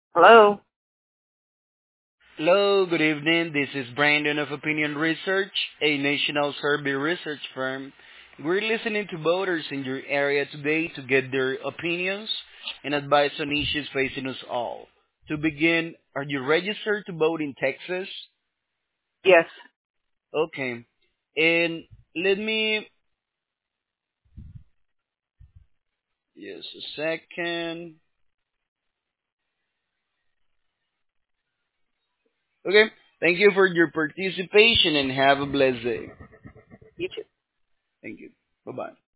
Hello. Hello, good evening. This is Brandon of Opinion Research, a national survey research firm. We're listening to voters in your area today to get their opinions and advice on issues facing us all. To begin, are you registered to vote in Texas? Yes. Okay. And let me, yes, a second. Okay. Thank you for your participation and have a blessed day. You too. Thank you. Bye bye.